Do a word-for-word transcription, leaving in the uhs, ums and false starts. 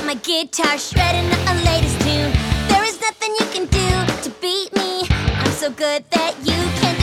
my guitar, shredding a latest tune. There is nothing you can do to beat me. I'm so good that you can't